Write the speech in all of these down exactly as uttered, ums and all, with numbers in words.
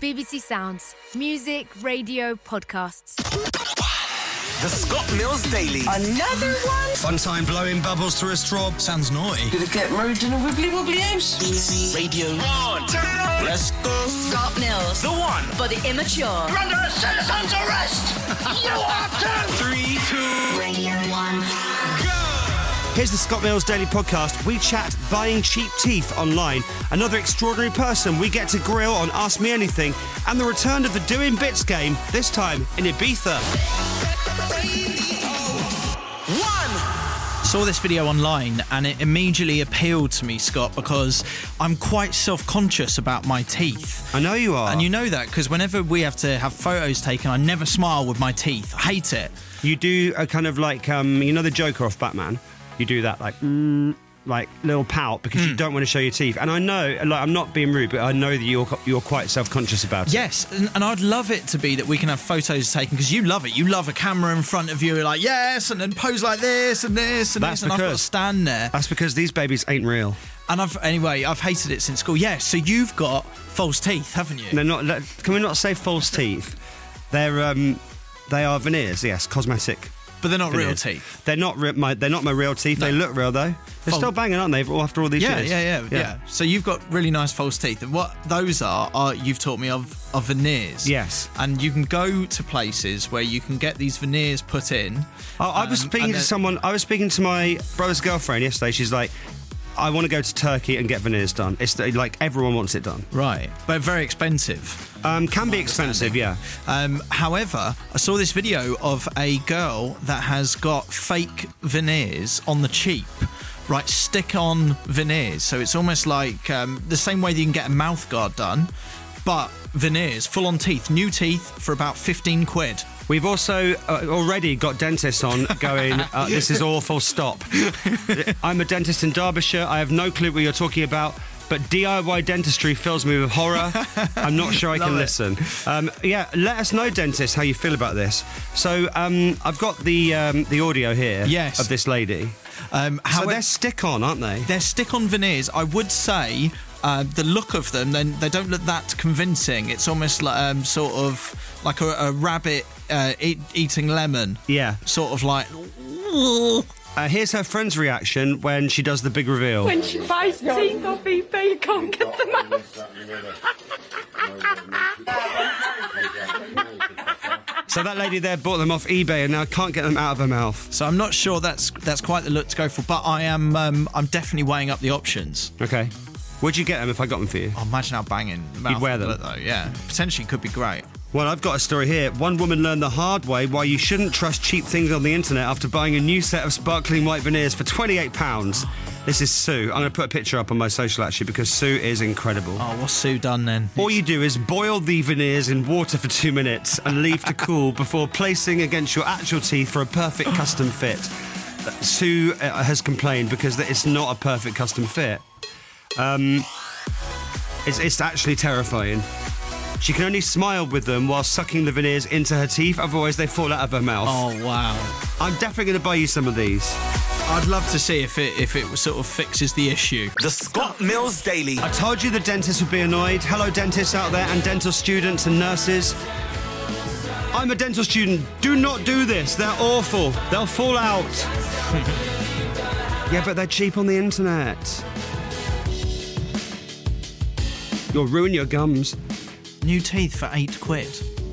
B B C Sounds. Music, radio, podcasts. The Scott Mills Daily. Another one? Fun time blowing bubbles through a straw. Sounds naughty. Gonna get married in a wibbly wobbly house. Easy Radio One. Let's go. Scott Mills. The one. For the immature. You're under a citizen's arrest. You are two. Three, two. Radio One. Here's the Scott Mills Daily Podcast. We chat buying cheap teeth online. Another extraordinary person we get to grill on Ask Me Anything. And the return of the Doing Bits game, this time in Ibiza. One. Saw this video online and it immediately appealed to me, Scott, because I'm quite self-conscious about my teeth. I know you are. And you know that because whenever we have to have photos taken, I never smile with my teeth. I hate it. You do a kind of like, um, you know the Joker off Batman? You do that like, mm, like little pout because mm. you don't want to show your teeth. And I know, like, I'm not being rude, but I know that you're you're quite self-conscious about it. Yes, and, and I'd love it to be that we can have photos taken because you love it. You love a camera in front of you, you're like, yes, and then pose like this and this and That's this, and because, I've got to stand there. That's because these babies ain't real. And I've anyway, I've hated it since school. Yes, so you've got false teeth, haven't you? They're not. Can we not say false teeth? They're um, they are veneers. Yes, cosmetic. But they're not veneers. real teeth. They're not re- my. They're not my real teeth. No. They look real though. They're Fal- still banging, aren't they? After all these yeah, years. Yeah, yeah, yeah, yeah. So you've got really nice false teeth, and what those are, are you've taught me of, are veneers. Yes. And you can go to places where you can get these veneers put in. I, I was um, speaking to someone. I was speaking to my brother's girlfriend yesterday. She's like, I want to go to Turkey and get veneers done. It's like everyone wants it done. Right, but very expensive. Um, can be expensive, yeah. Um, however, I saw this video of a girl that has got fake veneers on the cheap. Right, stick-on veneers. So it's almost like um, the same way that you can get a mouth guard done, but veneers, full-on teeth, new teeth for about fifteen quid. We've also uh, already got dentists on going, uh, this is awful, stop. I'm a dentist in Derbyshire. I have no clue what you're talking about, but D I Y dentistry fills me with horror. I'm not sure I can it. listen. Um, yeah, let us know, dentists, how you feel about this. So um, I've got the um, the audio here yes. of this lady. Um, so they're stick-on, aren't they? They're stick-on veneers. I would say uh, the look of them, then they don't look that convincing. It's almost like um, sort of like a, a rabbit uh, eat, eating lemon. Yeah. Sort of like... Uh, here's her friend's reaction when she does the big reveal. When she buys teeth off eBay, you can't get them out. So that lady there bought them off eBay and now can't get them out of her mouth. So I'm not sure that's that's quite the look to go for, but I am um, I'm definitely weighing up the options. Okay. Would you get them if I got them for you? Oh, imagine how banging the mouth You'd wear them? would look, though. Yeah, potentially could be great. Well, I've got a story here. One woman learned the hard way why you shouldn't trust cheap things on the internet after buying a new set of sparkling white veneers for twenty-eight pounds. This is Sue. I'm going to put a picture up on my social, actually, because Sue is incredible. Oh, what's Sue done then? All you do is boil the veneers in water for two minutes and leave to cool before placing against your actual teeth for a perfect custom fit. Sue uh, has complained because it's not a perfect custom fit. Um, it's, it's actually terrifying. She can only smile with them while sucking the veneers into her teeth, otherwise they fall out of her mouth. Oh, wow. I'm definitely going to buy you some of these. I'd love to see if it if it sort of fixes the issue. The Scott Mills Daily. I told you the dentists would be annoyed. Hello, dentists out there and dental students and nurses. I'm a dental student. Do not do this. They're awful. They'll fall out. Yeah, but they're cheap on the internet. You'll ruin your gums. New teeth for eight quid.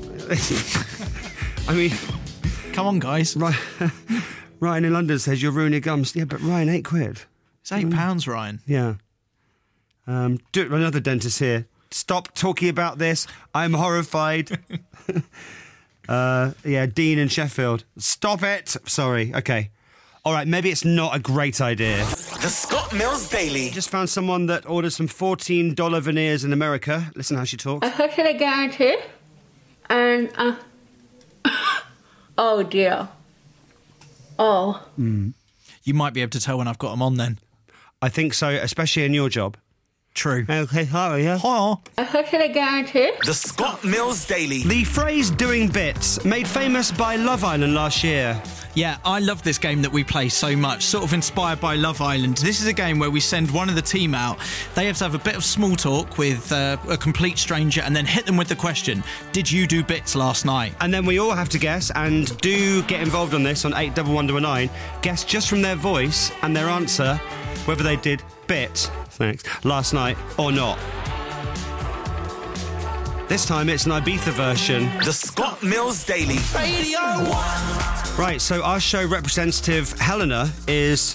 I mean... Come on, guys. Right. Ryan in London says you'll ruin your gums. Yeah, but Ryan, eight quid. It's eight pounds, Ryan. Yeah. Um, do, another dentist here. Stop talking about this. I'm horrified. uh, yeah, Dean in Sheffield. Stop it. Sorry. Okay. All right, maybe it's not a great idea. The Scott Mills Daily. Just found someone that ordered some fourteen dollars veneers in America. Listen how she talks. I put it down here, and uh, oh dear. Oh. Mm. You might be able to tell when I've got them on then. I think so, especially in your job. True. Okay, hi, yeah. Hi. How should I get into? The Scott Mills Daily. The phrase doing bits, made famous by Love Island last year. Yeah, I love this game that we play so much, sort of inspired by Love Island. This is a game where we send one of the team out. They have to have a bit of small talk with uh, a complete stranger and then hit them with the question, did you do bits last night? And then we all have to guess, and do get involved on this on eight one one nine nine. Guess just from their voice and their answer whether they did bits, thanks, last night or not. This time it's an Ibiza version. The Scott Mills Daily. Radio one. Right, so our show representative, Helena, is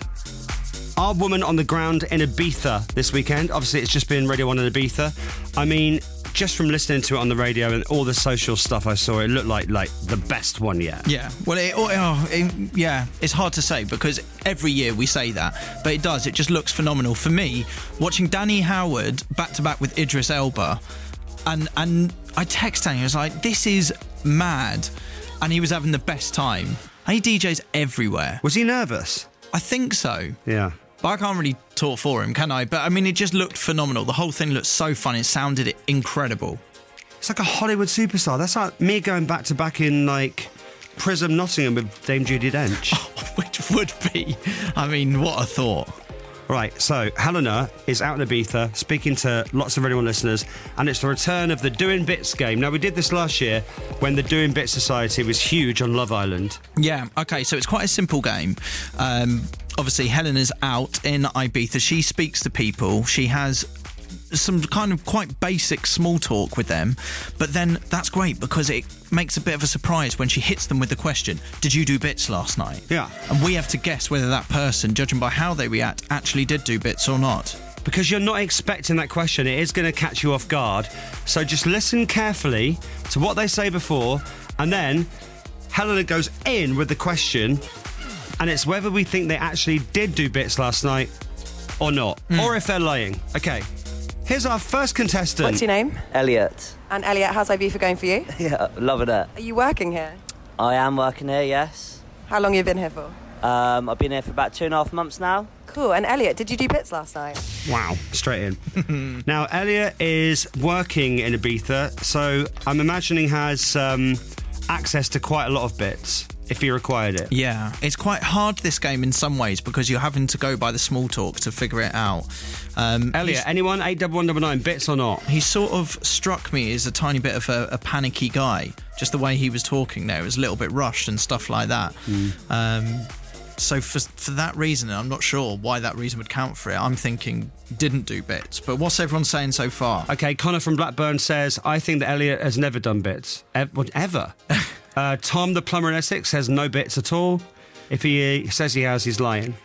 our woman on the ground in Ibiza this weekend. Obviously, it's just been Radio one in Ibiza. I mean, just from listening to it on the radio and all the social stuff I saw, it looked like like the best one yet. Yeah, well, it, oh, it, yeah, it's hard to say because every year we say that, but it does. It just looks phenomenal. For me, watching Danny Howard back-to-back with Idris Elba, and, and I texted him, I was like, this is mad. And he was having the best time. And he D Js everywhere. Was he nervous? I think so. Yeah. But I can't really talk for him, can I? But I mean, it just looked phenomenal. The whole thing looked so fun. It sounded incredible. It's like a Hollywood superstar. That's like me going back to back in like Prism Nottingham with Dame Judi Dench. Which would be, I mean, what a thought. Right, so Helena is out in Ibiza speaking to lots of Radio one listeners, and it's the return of the Doing Bits game. Now, we did this last year when the Doing Bits Society was huge on Love Island. Yeah, okay, so it's quite a simple game. Um, obviously, Helena's out in Ibiza. She speaks to people. She has some kind of quite basic small talk with them, but then that's great because it makes a bit of a surprise when she hits them with the question, did you do bits last night? Yeah. And we have to guess whether that person, judging by how they react, actually did do bits or not. Because you're not expecting that question, it is going to catch you off guard. So just listen carefully to what they say before, and then Helena goes in with the question, and it's whether we think they actually did do bits last night or not, mm. or if they're lying. Okay. Here's our first contestant. What's your name? Elliot. And Elliot, how's Ibiza going for you? Yeah, loving it. Are you working here? I am working here, yes. How long have you been here for? Um, I've been here for about two and a half months now. Cool. And Elliot, did you do bits last night? Wow, straight in. Now, Elliot is working in Ibiza, so I'm imagining has um, access to quite a lot of bits. If he required it. Yeah, it's quite hard, this game, in some ways, because you're having to go by the small talk to figure it out. Um, Elliot, anyone, eight one one nine nine, bits or not? He sort of struck me as a tiny bit of a, a panicky guy. Just the way he was talking there, it was a little bit rushed and stuff like that. Mm. Um, so for, for that reason, I'm not sure why that reason would count for it. I'm thinking didn't do bits. But what's everyone saying so far? Okay, Connor from Blackburn says, I think that Elliot has never done bits. Ever? Ever? Uh, Tom, the plumber in Essex, says no bits at all. If he uh, says he has, he's lying.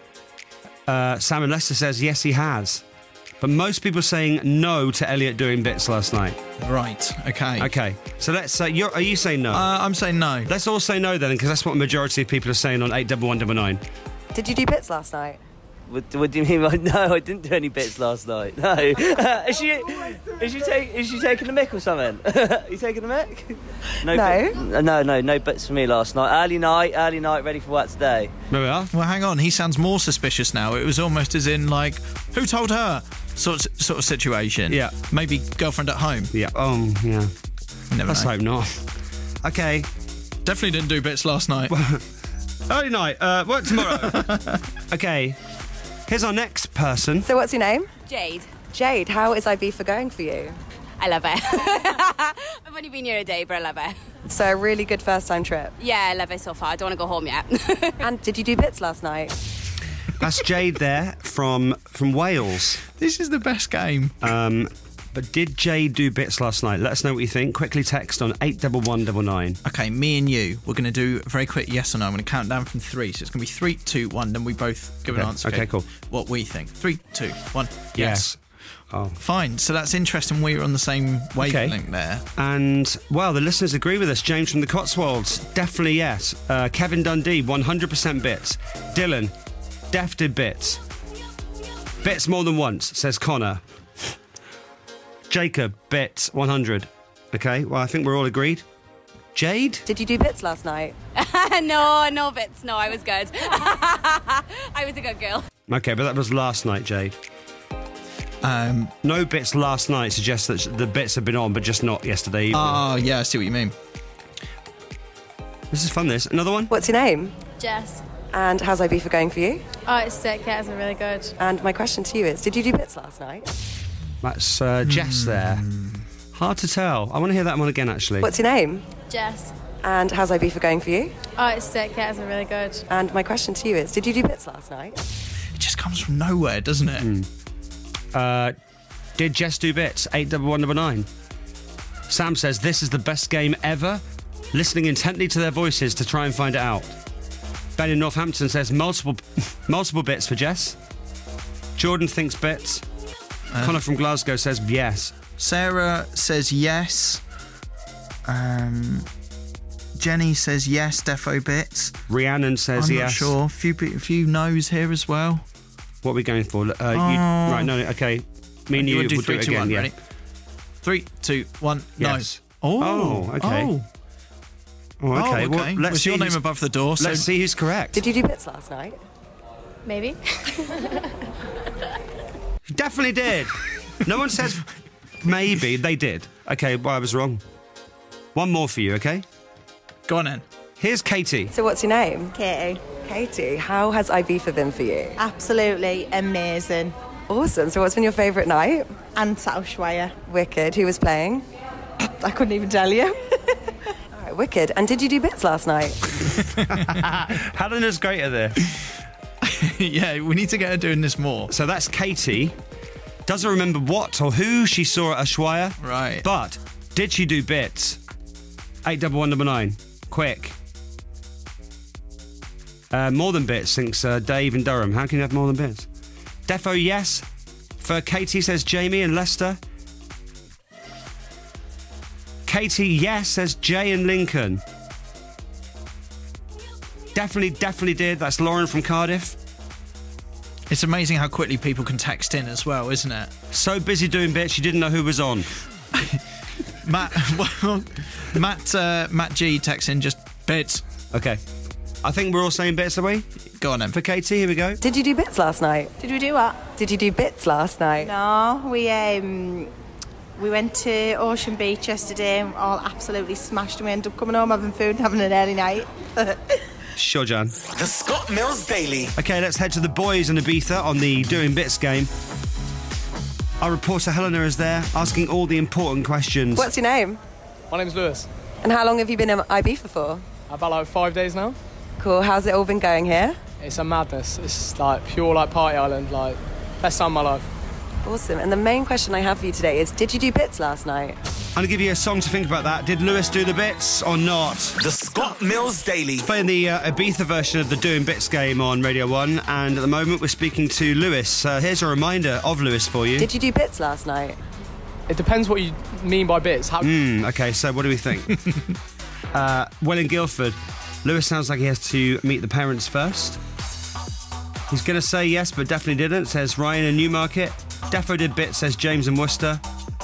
Uh, Sam in Leicester says yes, he has. But most people are saying no to Elliot doing bits last night. Right, okay. Okay, so let's say, you're, are you saying no? Uh, I'm saying no. Let's all say no then, because that's what the majority of people are saying on eight one one nine nine. Did you do bits last night? What, what do you mean? Like, no, I didn't do any bits last night. No. is she is she, take, is she taking a mick or something? Are you taking a mick? No. No. no, no, no bits for me last night. Early night, early night, ready for work today. There we are. Well, hang on. He sounds more suspicious now. It was almost as in, like, who told her? Sort of, sort of situation. Yeah. Maybe girlfriend at home. Yeah. Oh, yeah. Never Let's know. hope not. Okay. Definitely didn't do bits last night. Early night. Uh, work tomorrow. Okay. Here's our next person. So what's your name? Jade. Jade, how is Ibiza going for you? I love it. I've only been here a day, but I love it. So a really good first-time trip? Yeah, I love it so far. I don't want to go home yet. And did you do bits last night? That's Jade there from from Wales. This is the best game. Um, but did Jade do bits last night? Let us know what you think. Quickly text on eight one one nine nine. Okay, me and you, we're going to do a very quick yes or no. I'm going to count down from three. So it's going to be three, two, one. Then we both give okay. an answer. Okay, cool. What we think. Three, two, one. Yes. yes. Oh. Fine. So that's interesting. We're on the same wavelength okay. there. And, well, the listeners agree with us. James from the Cotswolds, definitely yes. Uh, Kevin Dundee, one hundred percent bits. Dylan, Def did bits. Bits more than once, says Connor. Jacob, bits, one hundred. Okay, well, I think we're all agreed. Jade? Did you do bits last night? no, no bits. No, I was good. I was a good girl. Okay, but that was last night, Jade. Um, no bits last night suggests that the bits have been on, but just not yesterday evening. Oh, yeah, I see what you mean. This is fun, this. Another one? What's your name? Jess. And how's Ibiza going for you? Oh, it's sick. Yeah, it's really good. And my question to you is, did you do bits last night? That's uh, Jess there. Hard to tell. I want to hear that one again, actually. What's your name? Jess. And how's Ibiza going for you? Oh, it's sick. Yeah, it's really good. And my question to you is, did you do bits last night? It just comes from nowhere, doesn't it? Mm. Uh, did Jess do bits? eight double one double nine. Sam says, this is the best game ever. Listening intently to their voices to try and find it out. Ben in Northampton says, multiple multiple bits for Jess. Jordan thinks bits. Uh, Connor from Glasgow says yes. Sarah says yes. Um, Jenny says yes, defo bits. Rhiannon says I'm yes. not sure. A few, a few no's here as well. What are we going for? Uh, Oh. you, right, no, no, okay. Me and you, wanna do will three, do it two, again, one, yeah. ready? Three, two, one, Yes. no. Oh, Oh, okay. Oh, Oh, okay. Oh, okay. Well, let's Was see your name who's- above the door? So Let's see who's correct. Did you do bits last night? Maybe. Definitely did. No one says maybe. They did. Okay, well, I was wrong. One more for you, okay? Go on then. Here's Katie. So what's your name? Katie. Katie, how has Ibiza been for you? Absolutely amazing. Awesome. So what's been your favourite night? Ansa Ushuaia. Wicked. Who was playing? I couldn't even tell you. All right, wicked. And did you do bits last night? Helen is great at this. Yeah, we need to get her doing this more. So that's Katie. Doesn't remember what or who she saw at Ushuaia. Right. But did she do bits? eight double one double nine. Quick. Uh, more than bits, thinks uh, Dave in Durham. How can you have more than bits? Defo, yes. For Katie, says Jamie in Leicester. Katie, yes, says Jay in Lincoln. Definitely, definitely did. That's Lauren from Cardiff. It's amazing how quickly people can text in as well, isn't it? So busy doing bits, you didn't know who was on. Matt, well, Matt, uh, Matt G texts in just bits. Okay. I think we're all saying bits, are we? Go on then. For Katie, here we go. Did you do bits last night? Did we do what? Did you do bits last night? No, we um we went to Ocean Beach yesterday and all absolutely smashed and we ended up coming home having food and having an early night. Sure, Jan. The Scott Mills Daily. Okay, let's head to the boys in Ibiza on the Doing Bits game. Our reporter Helena is there, asking all the important questions. What's your name? My name's Lewis. And how long have you been in Ibiza for? About like five days now. Cool. How's it all been going here? It's a madness. It's like pure like party island, like best time of my life. Awesome. And the main question I have for you today is, did you do bits last night? I'm going to give you a song to think about that. Did Lewis do the bits or not? The Scott Mills Daily. Playing the uh, Ibiza version of the Doing Bits game on Radio one, and at the moment we're speaking to Lewis. Uh, here's a reminder of Lewis for you. Did you do bits last night? It depends what you mean by bits. How- Mm, okay, so what do we think? uh, well, in Guildford, Lewis sounds like he has to meet the parents first. He's going to say yes, but definitely didn't, says Ryan in Newmarket. Defo did bits, says James in Worcester.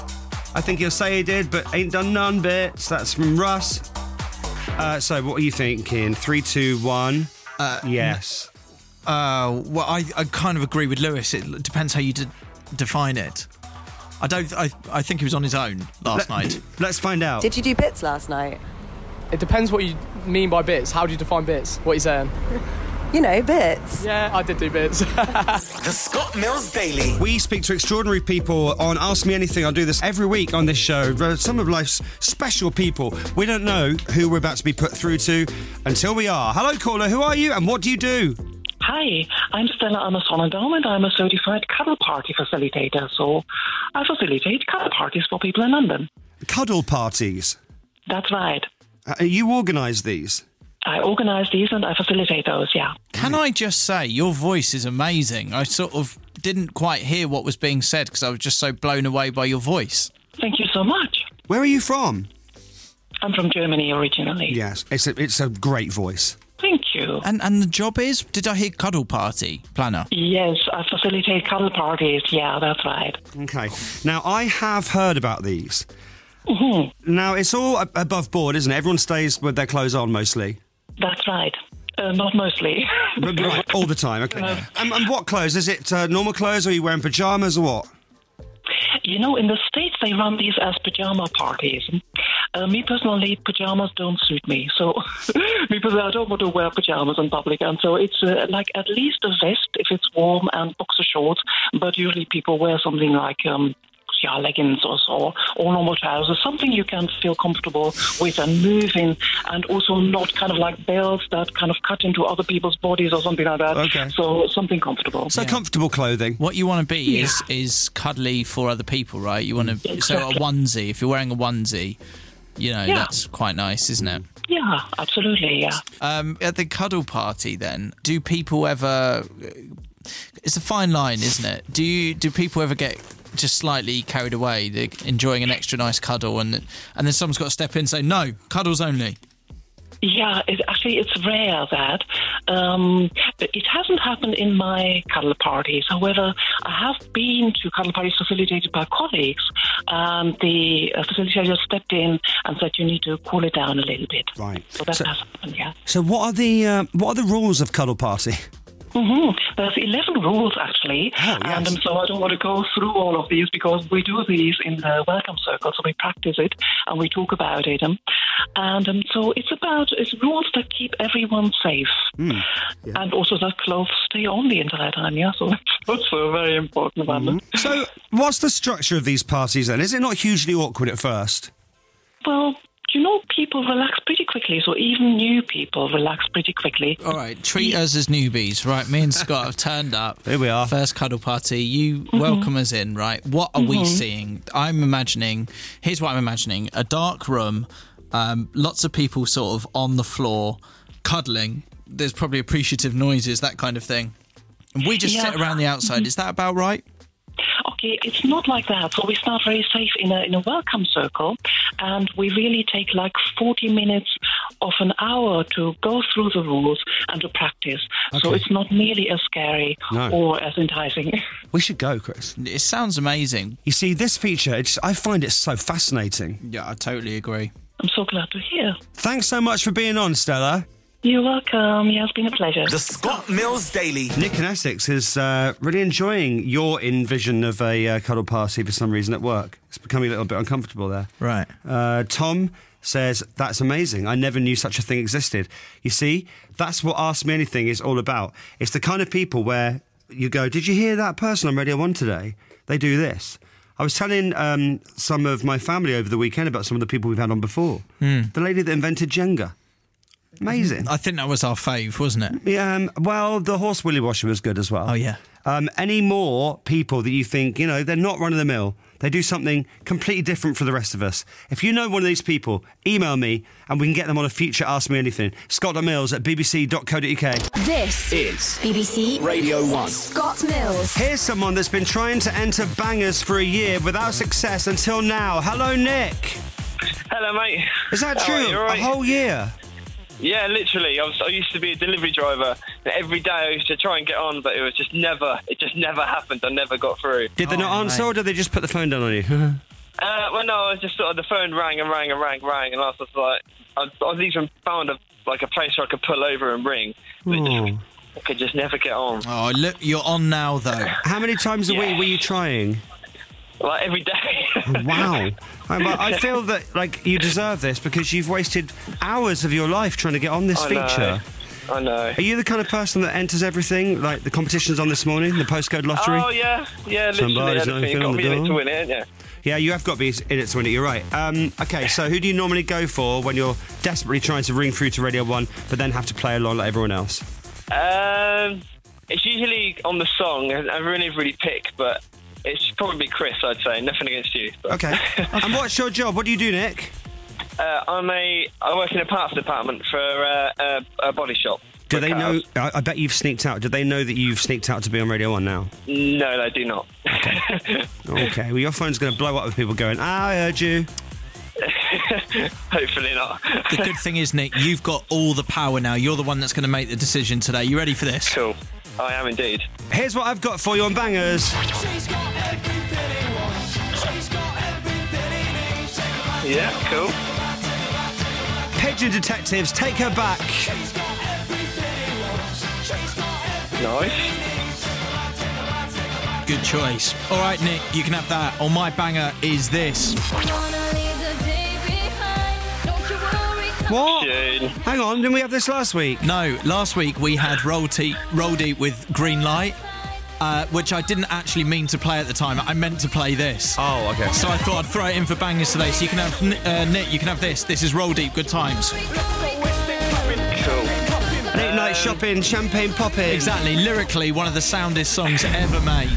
I think he'll say he did, but ain't done none bits. That's from Russ. Uh, so what are you thinking? Three, two, one. Uh, yes. Uh, well, I, I kind of agree with Lewis. It depends how you de- define it. I don't. I, I think he was on his own last Let- night. Let's find out. Did you do bits last night? It depends what you mean by bits. How do you define bits? What are you saying? You know, bits. Yeah, I did do bits. The Scott Mills Daily. We speak to extraordinary people on Ask Me Anything. I'll do this every week on this show. Some of life's special people. We don't know who we're about to be put through to until we are. Hello, caller. Who are you and what do you do? Hi, I'm Stella Amasonadom and I'm a certified cuddle party facilitator. So I facilitate cuddle parties for people in London. Cuddle parties? That's right. Uh, you organise these? I organise these and I facilitate those, yeah. Can I just say, your voice is amazing. I sort of didn't quite hear what was being said because I was just so blown away by your voice. Thank you so much. Where are you from? I'm from Germany originally. Yes, it's a, it's a great voice. Thank you. And and the job is? Did I hear cuddle party planner? Yes, I facilitate cuddle parties. Yeah, that's right. Okay. Now, I have heard about these. Mm-hmm. Now, it's all a- above board, isn't it? Everyone stays with their clothes on, mostly. That's right. Uh, not mostly. Right, all the time, okay. Uh, and, and what clothes? Is it uh, normal clothes, or are you wearing pyjamas, or what? you know, in the States, they run these as pajama parties. Uh, me personally, pajamas don't suit me. So, me personally, I don't want to wear pajamas in public. And so it's uh, like at least a vest if it's warm and boxer shorts. But usually people wear something like... Um, yeah, leggings or so, or normal trousers, something you can feel comfortable with and move in, and also not kind of like belts that kind of cut into other people's bodies or something like that. Okay. So something comfortable. So yeah. Comfortable clothing. What you want to be Yeah. is is cuddly for other people, right? You want to so a Exactly. onesie. If you're wearing a onesie, you know Yeah. that's quite nice, isn't it? Yeah, absolutely, yeah. Um, at the cuddle party, then, do people ever? It's a fine line, isn't it? Do you do people ever get just slightly carried away, they're enjoying an extra nice cuddle, and and then someone's got to step in and say, no, cuddles only? Yeah, it, actually, it's rare that. Um, it hasn't happened in my cuddle parties. However, I have been to cuddle parties facilitated by colleagues, and the uh, facilitator stepped in and said, you need to cool it down a little bit. Right. So that So- has happened, yeah. So what are the uh, what are the rules of cuddle party? Mm-hmm. There's eleven rules, actually. Oh, yes. And um, so I don't want to go through all of these because we do these in the welcome circle, so we practice it and we talk about it. Um, and um, so it's about it's rules that keep everyone safe. Mm. Yeah. And also that clothes stay on the entire time, yeah? So that's also a very important one. Mm-hmm. So what's the structure of these parties then? Is it not hugely awkward at first? Well, you know, people relax pretty quickly, so even new people relax pretty quickly. All right, treat us as newbies, right? Me and Scott have turned up. Here we are. First cuddle party. You Mm-hmm. welcome us in, right? What are we seeing? I'm imagining, here's what I'm imagining, a dark room, um, lots of people sort of on the floor, cuddling. There's probably appreciative noises, that kind of thing. And we just Yeah. sit around the outside. Is that about right? Okay, it's not like that. So we start very safe in a in a welcome circle, and we really take like forty minutes of an hour to go through the rules and to practice. So Okay. it's not nearly as scary No. or as enticing. We should go, Chris. It sounds amazing. You see, this feature, it's, I find it so fascinating. Yeah, I totally agree. I'm so glad to hear. Thanks so much for being on, Stella. You're welcome. Yeah, it's been a pleasure. The Scott Mills Daily. Nick in Essex is uh, really enjoying your envision of a uh, cuddle party for some reason at work. It's becoming a little bit uncomfortable there. Right. Uh, Tom says, that's amazing. I never knew such a thing existed. You see, that's what Ask Me Anything is all about. It's the kind of people where you go, did you hear that person on Radio one today? They do this. I was telling um, some of my family over the weekend about some of the people we've had on before. Mm. The lady that invented Jenga. Amazing. I think that was our fave, wasn't it? Yeah, um, well, the horse willy washer was good as well. Oh, yeah. Um, any more people that you think, you know, they're not run-of-the-mill, they do something completely different for the rest of us. If you know one of these people, email me and we can get them on a future Ask Me Anything. Scott Mills at b b c dot co dot u k. This is B B C Radio one. Scott Mills. Here's someone that's been trying to enter Bangers for a year without success until now. Hello, Nick. Hello, mate. Is that How true? are you, all right? A whole year? Yeah, literally. I was. I used to be a delivery driver, and every day I used to try and get on, but it was just never. It just never happened. I never got through. Did they Oh, not answer mate. or did they just put the phone down on you? Uh, well, no, I was just sort of the phone rang and rang and rang, rang, and I was just like, I, I was even found a like a place where I could pull over and ring. But it Oh. just, I could just never get on. Oh, look, you're on now, though. How many times a Yeah. week were you trying? Like every day. Wow. I, I feel that like you deserve this because you've wasted hours of your life trying to get on this I know. feature. I know. Are you the kind of person that enters everything? Like the competition's on this morning, the postcode lottery? Oh yeah, yeah, literally. Somebody's Anything. knocking You've got on to the be in it door. to win it, yeah. Yeah, you have got to be in it to win it, you're right. Um, okay, so who do you normally go for when you're desperately trying to ring through to Radio one but then have to play along like everyone else? Um, it's usually on the song. I really, really pick, but it's probably Chris, I'd say. Nothing against you. But. Okay. And what's your job? What do you do, Nick? Uh, I'm a. I work in a parts department for uh, a, a body shop. Do for they cars. know? I, I bet you've sneaked out. Do they know that you've sneaked out to be on Radio one now? No, they do not. Okay, well, your phone's going to blow up with people going, ah, I heard you. Hopefully not. The good thing is, Nick, you've got all the power now. You're the one that's going to make the decision today. You ready for this? Cool. I am indeed. Here's what I've got for you on Bangers. Yeah, cool. Pigeon Detectives, Take Her Back. Nice. good choice. All right, Nick, you can have that. Or my banger is this. What? Hang on, didn't we have this last week? No, last week we had Roll, Te- Roll Deep with Green Light, uh, which I didn't actually mean to play at the time. I meant to play this. Oh, okay. So I thought I'd throw it in for bangers today. So you can have, uh, Nick, you can have this. This is Roll Deep, Good Times. Cool. Late night shopping, champagne popping. Exactly. Lyrically, one of the soundest songs ever made.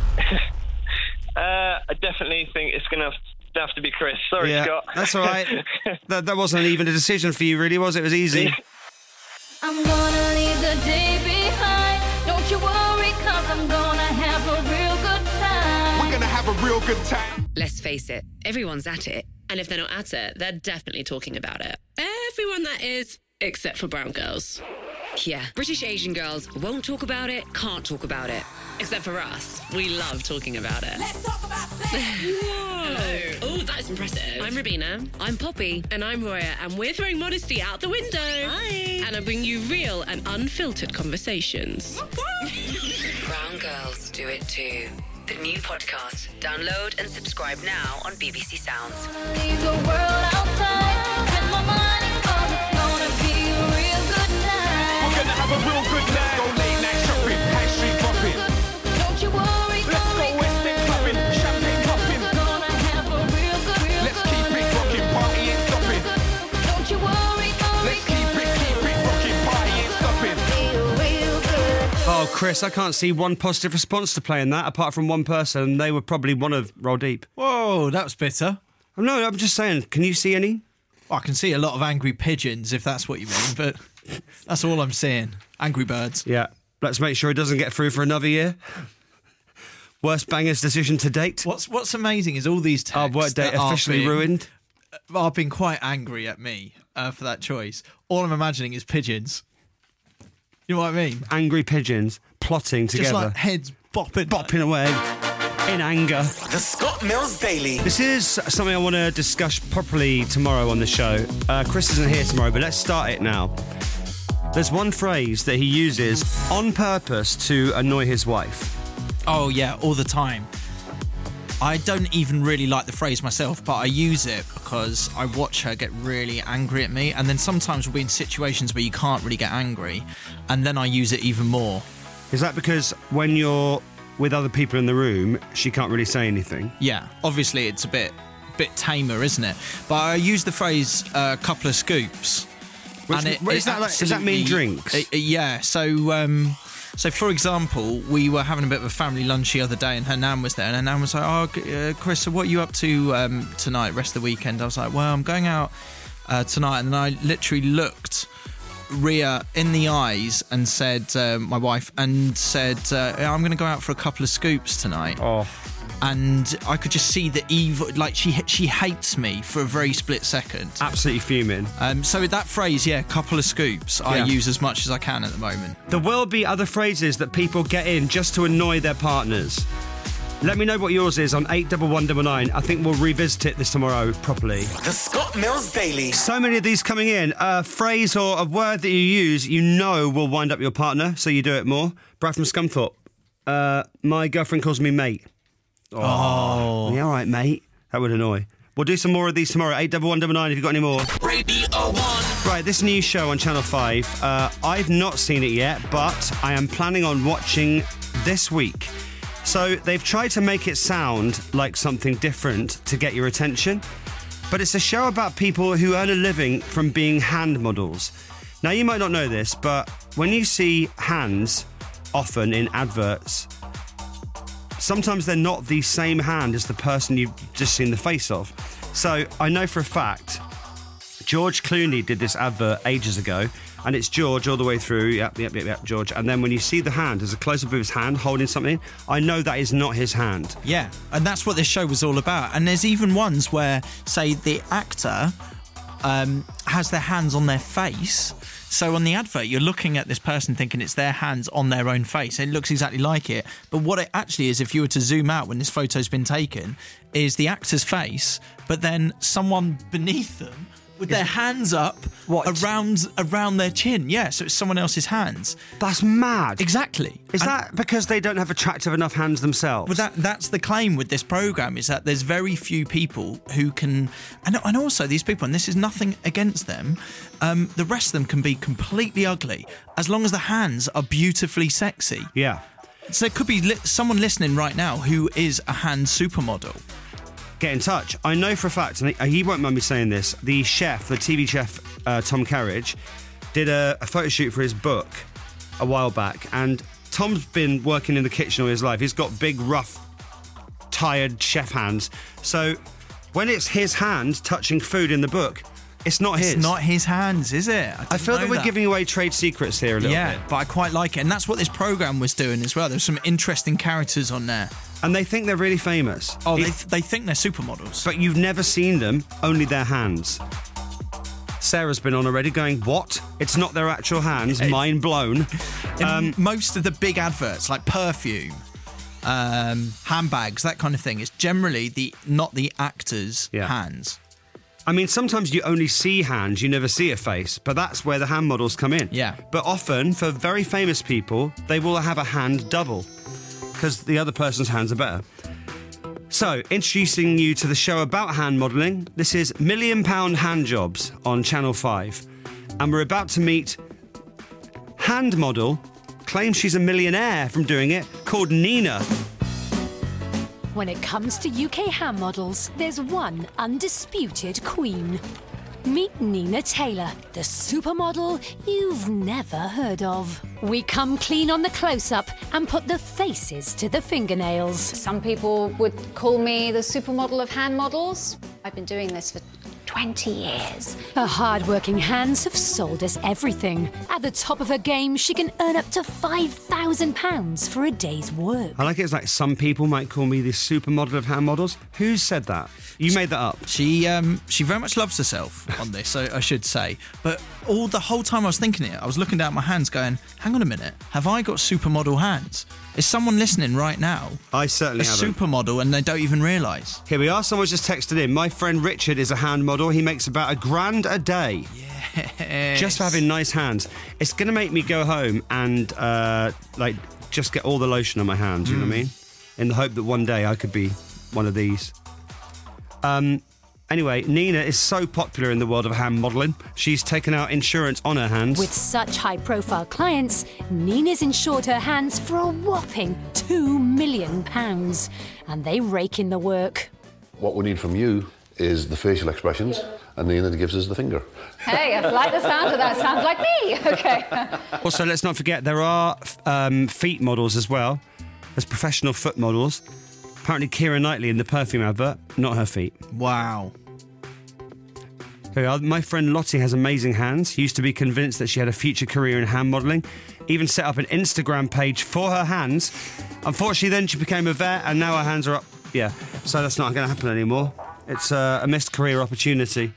uh, I definitely think it's going to have to be Chris. Sorry, yeah, Scott. That's all right. that, that wasn't even a decision for you, really, was it? It was easy. I'm gonna leave the day behind. Don't you worry, cause I'm gonna have a real good time. We're gonna have a real good time. Let's face it, everyone's at it. And if they're not at it, they're definitely talking about it. Everyone that is, except for brown girls. Yeah, British Asian girls won't talk about it, can't talk about it. Except for us. We love talking about it. Let's talk about sex! Hello. Oh, that is impressive. I'm Rabina. I'm Poppy. And I'm Roya. And we're throwing modesty out the window. Hi. And I bring you real and unfiltered conversations. Brown girls do it too. The new podcast. Download and subscribe now on B B C Sounds. Leave the world outside. Spend my money. Oh, it's gonna be a real good night. We're gonna have a real good night. Let's go late night shopping, high street bopping. Don't you worry, let's go West End clubbing, champagne popping. Gonna have a real good, real let's keep it rocking, party ain't stopping. Don't you worry, let's keep it, keep it rocking, party ain't stopping. Real, real good. Oh, Chris, I can't see one positive response to playing that, apart from one person. They were probably one of Roll Deep. Whoa, that was bitter. Oh, no, I'm just saying, can you see any? Well, I can see a lot of angry pigeons, if that's what you mean, but that's all I'm seeing. Angry birds. Yeah. Let's make sure it doesn't get through for another year. Worst bangers decision to date. What's What's amazing is all these texts. Our work date officially being, ruined. Are being quite angry at me uh, for that choice. All I'm imagining is pigeons. You know what I mean? Angry pigeons plotting together. Just like heads bopping. Bopping away in anger. The Scott Mills Daily. This is something I want to discuss properly tomorrow on the show. Uh, Chris isn't here tomorrow, but let's start it now. There's one phrase that he uses on purpose to annoy his wife. Oh, yeah, all the time. I don't even really like the phrase myself, but I use it because I watch her get really angry at me, and then sometimes we'll be in situations where you can't really get angry, and then I use it even more. Is that because when you're with other people in the room, she can't really say anything? Yeah, obviously it's a bit bit tamer, isn't it? But I use the phrase a uh, couple of scoops. Which, and it, is that like, does that mean drinks? It, it, yeah, so... Um, So, for example, we were having a bit of a family lunch the other day and her nan was there and her nan was like, oh, uh, Chris, so what are you up to um, tonight, rest of the weekend? I was like, well, I'm going out uh, tonight. And then I literally looked Ria in the eyes and said, uh, my wife, and said, uh, I'm going to go out for a couple of scoops tonight. Oh. And I could just see the evil, like she she hates me for a very split second. Absolutely fuming. Um, so that phrase, yeah, couple of scoops, I yeah. use as much as I can at the moment. There will be other phrases that people get in just to annoy their partners. Let me know what yours is on eight one one nine nine. I think we'll revisit it this tomorrow properly. The Scott Mills Daily. So many of these coming in. A phrase or a word that you use, you know will wind up your partner, so you do it more. Brad from Scunthorpe. Uh, my girlfriend calls me mate. Oh. oh. Yeah, all right, mate. That would annoy. We'll do some more of these tomorrow. eight one one nine nine if you've got any more. Radio one. Right, this new show on Channel five. Uh, I've not seen it yet, but I am planning on watching this week. So they've tried to make it sound like something different to get your attention. But it's a show about people who earn a living from being hand models. Now, you might not know this, but when you see hands often in adverts, sometimes they're not the same hand as the person you've just seen the face of. So I know for a fact, George Clooney did this advert ages ago, and it's George all the way through. Yep, yep, yep, yep, George. And then when you see the hand, there's a close-up of his hand holding something. I know that is not his hand. Yeah, and that's what this show was all about. And there's even ones where, say, the actor um, has their hands on their face. So on the advert, you're looking at this person thinking it's their hands on their own face. It looks exactly like it. But what it actually is, if you were to zoom out when this photo's been taken, is the actor's face, but then someone beneath them With their hands up What? around around their chin. Yeah, so it's someone else's hands. That's mad. Exactly. Is And- that because they don't have attractive enough hands themselves? Well, that that's the claim with this program, is that there's very few people who can, and, and also these people, and this is nothing against them, um, the rest of them can be completely ugly as long as the hands are beautifully sexy. Yeah. So there could be li- someone listening right now who is a hand supermodel. Get in touch. I know for a fact, and he won't mind me saying this, the chef, the T V chef, uh, Tom Carriage, did a, a photo shoot for his book a while back, and Tom's been working in the kitchen all his life. He's got big, rough, tired chef hands. So when it's his hand touching food in the book, it's not his. It's not his hands, is it? I, I feel know that we're giving away trade secrets here a little yeah, bit. but I quite like it, and that's what this program was doing as well. There's some interesting characters on there. And they think they're really famous. Oh, they, It- th- they think they're supermodels. But you've never seen them, only their hands. Sarah's been on already going, what? It's not their actual hands, mind blown. In Um, most of the big adverts, like perfume, um, handbags, that kind of thing, is generally the not the actor's Yeah. hands. I mean, sometimes you only see hands, you never see a face, but that's where the hand models come in. Yeah. But often, for very famous people, they will have a hand double, because the other person's hands are better. So, introducing you to the show about hand modelling, this is Million Pound Hand Jobs on Channel five. And we're about to meet hand model, claims she's a millionaire from doing it, called Nina. When it comes to U K hand models, there's one undisputed queen. Meet Nina Taylor, the supermodel you've never heard of. We come clean on the close-up and put the faces to the fingernails. Some people would call me the supermodel of hand models. I've been doing this for twenty years. Her hard-working hands have sold us everything. At the top of her game, she can earn up to five thousand pounds for a day's work. I like it. It's like some people might call me the supermodel of hand models. Who said that? You made that up. She um, she very much loves herself on this, I, I should say. But all the whole time I was thinking it, I was looking down at my hands going, hang on a minute, have I got supermodel hands? Is someone listening right now I certainly a haven't. supermodel and they don't even realise? Here we are. Someone's just texted in. My friend Richard is a hand model. He makes about a grand a day. Yes. Just for having nice hands. It's going to make me go home and, uh, like, just get all the lotion on my hands, you know what I mean? In the hope that one day I could be one of these. Um... Anyway, Nina is so popular in the world of hand modelling, she's taken out insurance on her hands. With such high-profile clients, Nina's insured her hands for a whopping two million pounds. And they rake in the work. What we need from you is the facial expressions, and Nina gives us the finger. Hey, I like the sound of that. Sounds like me. Okay. Also, let's not forget, there are um, feet models as well. There's professional foot models. Apparently Keira Knightley in the perfume advert, not her feet. Wow. Here we are. My friend Lottie has amazing hands. Used to be convinced that she had a future career in hand modelling. Even set up an Instagram page for her hands. Unfortunately, then she became a vet, and now her hands are up. Yeah, so that's not going to happen anymore. It's uh, a missed career opportunity.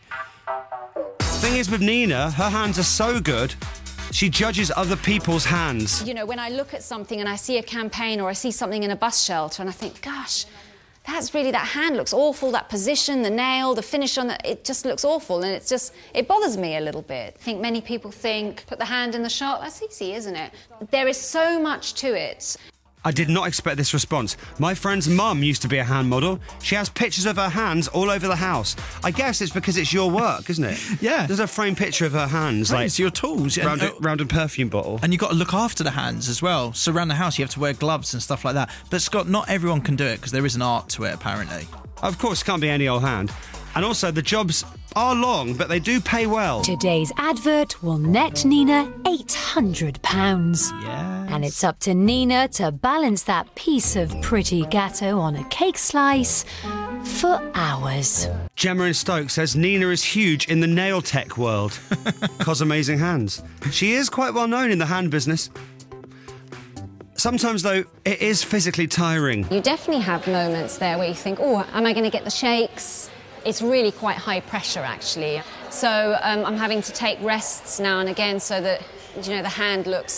Thing is with Nina, her hands are so good, she judges other people's hands. You know, when I look at something and I see a campaign or I see something in a bus shelter and I think, gosh, that's really, that hand looks awful, that position, the nail, the finish on it, it just looks awful, and it's just, it bothers me a little bit. I think many people think, put the hand in the shot, that's easy, isn't it? There is so much to it. I did not expect this response. My friend's mum used to be a hand model. She has pictures of her hands all over the house. I guess it's because it's your work, isn't it? Yeah. There's a framed picture of her hands. Right, like it's your tools. Round, And, a, round a perfume bottle. And you've got to look after the hands as well. So around the house, you have to wear gloves and stuff like that. But Scott, not everyone can do it because there is an art to it, apparently. Of course, it can't be any old hand. And also, the jobs are long, but they do pay well. Today's advert will net Nina eight hundred pounds. Yeah. And it's up to Nina to balance that piece of pretty gatto on a cake slice for hours. Gemma in Stoke says Nina is huge in the nail tech world. Cause amazing hands. She is quite well known in the hand business. Sometimes, though, it is physically tiring. You definitely have moments there where you think, oh, am I going to get the shakes? It's really quite high pressure, actually. So um, I'm having to take rests now and again so that, you know, the hand looks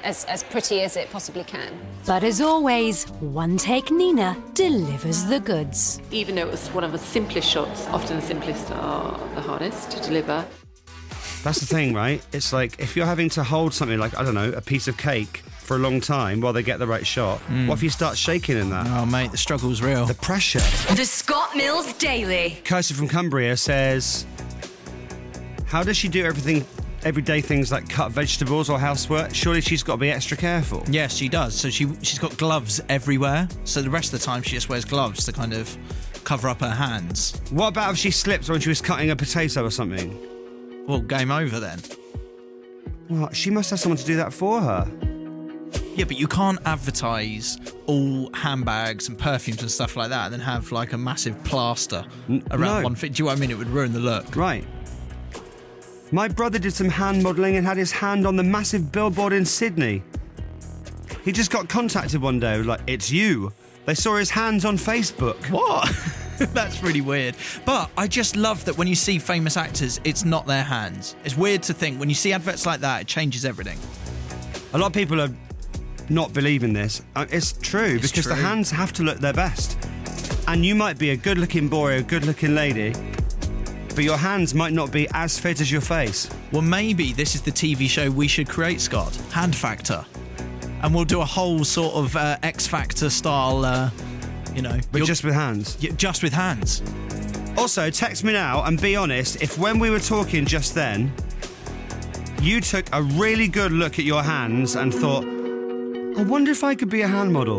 as, as pretty as it possibly can. But as always, One Take Nina delivers the goods. Even though it was one of the simplest shots, often the simplest are the hardest to deliver. That's the thing, right? It's like if you're having to hold something like, I don't know, a piece of cake for a long time while they get the right shot, Mm. what if you start shaking in that? Oh, mate, the struggle's real. The pressure. The Scott Mills Daily. Kirsty from Cumbria says, how does she do everything, everyday things like cut vegetables or housework? Surely she's got to be extra careful. Yes, she does. So she, she's got gloves everywhere. So the rest of the time she just wears gloves to kind of cover up her hands. What about if she slipped when she was cutting a potato or something? Well, game over then. What? She must have someone to do that for her. Yeah, but you can't advertise all handbags and perfumes and stuff like that and then have like a massive plaster around no. one foot. Do you know what I mean? It would ruin the look. Right. My brother did some hand modelling and had his hand on the massive billboard in Sydney. He just got contacted one day, like, it's you. They saw his hands on Facebook. What? That's really weird. But I just love that when you see famous actors, it's not their hands. It's weird to think when you see adverts like that, it changes everything. A lot of people are not believing this. Uh, It's true, It's because true. the hands have to look their best. And you might be a good-looking boy or a good-looking lady, but your hands might not be as fit as your face. Well, maybe this is the T V show we should create, Scott. Hand Factor. And we'll do a whole sort of uh, X Factor style, uh, you know. But just with hands? Yeah, just with hands. Also, text me now and be honest, if when we were talking just then, you took a really good look at your hands and thought, I wonder if I could be a hand model.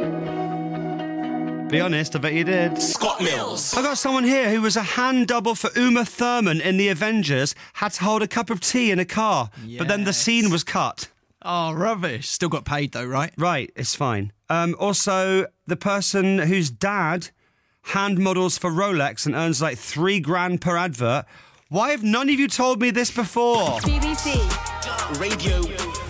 Be honest, I bet you did. Scott Mills. I got someone here who was a hand double for Uma Thurman in The Avengers, had to hold a cup of tea in a car, but then the scene was cut. Oh, rubbish. Still got paid though, right? Right, it's fine. Um, also, the person whose dad hand models for Rolex and earns like three grand per advert. Why have none of you told me this before? B B C. Radio.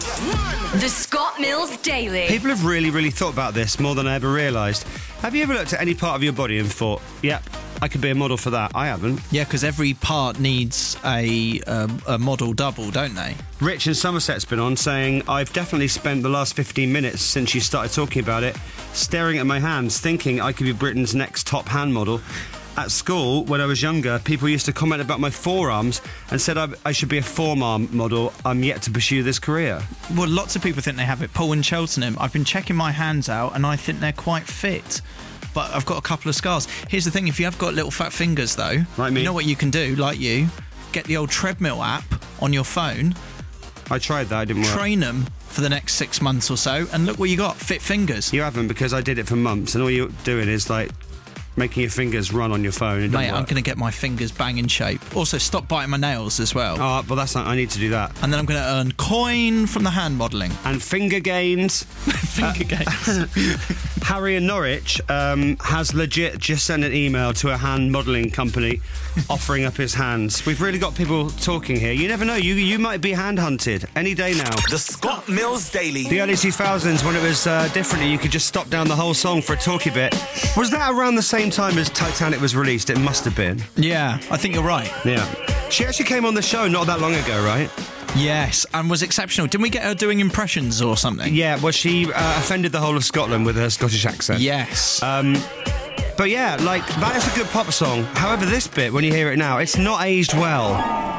The Scott Mills Daily. People have really, really thought about this more than I ever realised. Have you ever looked at any part of your body and thought, yep, I could be a model for that? I haven't. Yeah, because every part needs a, um, a model double, don't they? Rich in Somerset's been on saying, I've definitely spent the last fifteen minutes since you started talking about it, staring at my hands, thinking I could be Britain's next top hand model. At school, when I was younger, people used to comment about my forearms and said I, I should be a forearm model. I'm yet to pursue this career. Well, lots of people think they have it. Paul in Cheltenham, I've been checking my hands out and I think they're quite fit. But I've got a couple of scars. Here's the thing, if you have got little fat fingers, though, like me. You know what you can do, like you? Get the old treadmill app on your phone. I tried that, it didn't work. Train them for the next six months or so, and look what you got, fit fingers. You haven't, because I did it for months, and all you're doing is, like, making your fingers run on your phone. It Mate, work. I'm going to get my fingers bang in shape. Also, stop biting my nails as well. Oh, but that's not, I need to do that. And then I'm going to earn coin from the hand modelling. And finger gains. finger gains. Harry in Norwich um, has legit just sent an email to a hand modelling company offering up his hands. We've really got people talking here. You never know, you you might be hand hunted any day now. The Scott Mills Daily. The early two thousands, when it was uh, differently, you could just stop down the whole song for a talky bit. Was that around the same time as Titanic was released? It must have been. Yeah, I think you're right. Yeah. She actually came on the show not that long ago, right? Yes, and was exceptional. Didn't we get her doing impressions or something? Yeah, well, she uh, offended the whole of Scotland with her Scottish accent. Yes. Um, but yeah, like, that is a good pop song. However, this bit, when you hear it now, it's not aged well.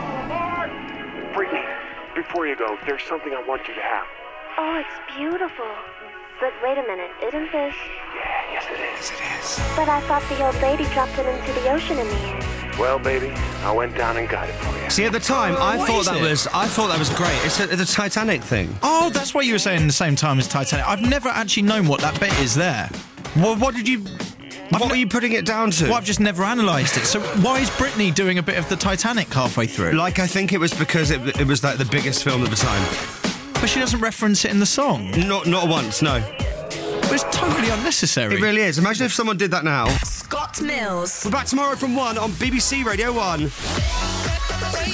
Brittany, before you go, there's something I want you to have. Oh, it's beautiful. But wait a minute, isn't this... Yeah, yes it is. Yes, it is. But I thought the old lady dropped it into the ocean in the end. Well, baby, I went down and got it for you. See, at the time, I what thought is that it? was I thought that was great. It's a, it's a Titanic thing. Oh, that's what you were saying the same time as Titanic. I've never actually known what that bit is there. Well, what did you... What were you putting it down to? Well, I've just never analysed it. So why is Britney doing a bit of the Titanic halfway through? Like, I think it was because it, it was like the biggest film of the time. But she doesn't reference it in the song. Not not once, no. But it's totally unnecessary. It really is. Imagine if someone did that now. Scott Mills. We're back tomorrow from one on B B C Radio one.